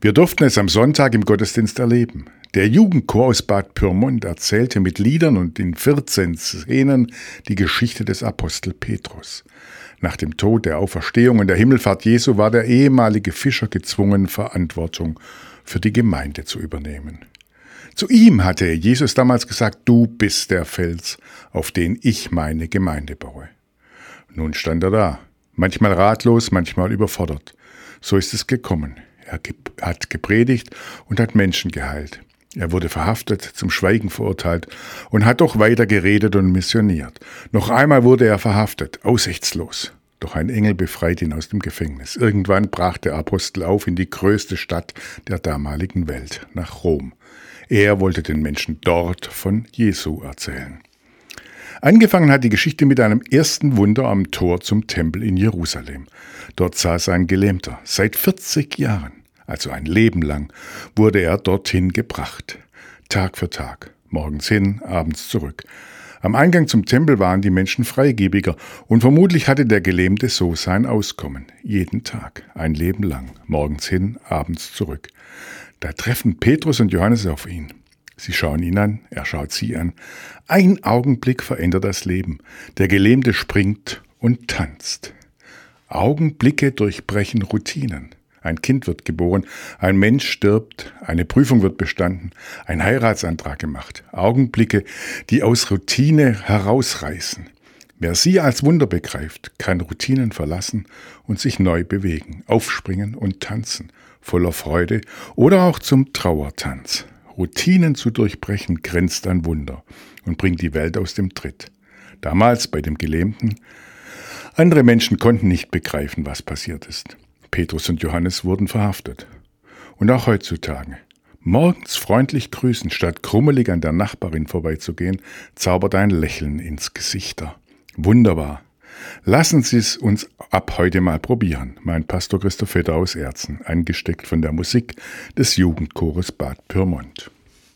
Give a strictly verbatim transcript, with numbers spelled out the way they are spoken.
Wir durften es am Sonntag im Gottesdienst erleben. Der Jugendchor aus Bad Pyrmont erzählte mit Liedern und in vierzehn Szenen die Geschichte des Apostel Petrus. Nach dem Tod, der Auferstehung und der Himmelfahrt Jesu war der ehemalige Fischer gezwungen, Verantwortung für die Gemeinde zu übernehmen. Zu ihm hatte Jesus damals gesagt: Du bist der Fels, auf den ich meine Gemeinde baue. Nun stand er da, manchmal ratlos, manchmal überfordert. So ist es gekommen. Er hat gepredigt und hat Menschen geheilt. Er wurde verhaftet, zum Schweigen verurteilt und hat doch weiter geredet und missioniert. Noch einmal wurde er verhaftet, aussichtslos. Doch ein Engel befreit ihn aus dem Gefängnis. Irgendwann brach der Apostel auf in die größte Stadt der damaligen Welt, nach Rom. Er wollte den Menschen dort von Jesu erzählen. Angefangen hat die Geschichte mit einem ersten Wunder am Tor zum Tempel in Jerusalem. Dort saß ein Gelähmter. Seit vierzig Jahren, also ein Leben lang, wurde er dorthin gebracht. Tag für Tag, morgens hin, abends zurück. Am Eingang zum Tempel waren die Menschen freigebiger und vermutlich hatte der Gelähmte so sein Auskommen. Jeden Tag, ein Leben lang, morgens hin, abends zurück. Da treffen Petrus und Johannes auf ihn. Sie schauen ihn an, er schaut sie an. Ein Augenblick verändert das Leben. Der Gelähmte springt und tanzt. Augenblicke durchbrechen Routinen. Ein Kind wird geboren, ein Mensch stirbt, eine Prüfung wird bestanden, ein Heiratsantrag gemacht. Augenblicke, die aus Routine herausreißen. Wer sie als Wunder begreift, kann Routinen verlassen und sich neu bewegen, aufspringen und tanzen, voller Freude oder auch zum Trauertanz. Routinen zu durchbrechen grenzt an Wunder und bringt die Welt aus dem Tritt. Damals bei dem Gelähmten. Andere Menschen konnten nicht begreifen, was passiert ist. Petrus und Johannes wurden verhaftet. Und auch heutzutage. Morgens freundlich grüßen, statt krummelig an der Nachbarin vorbeizugehen, zaubert ein Lächeln ins Gesichter. Wunderbar. Lassen Sie es uns ab heute mal probieren, meint Pastor Christoph Vetter aus Erzen, angesteckt von der Musik des Jugendchores Bad Pyrmont.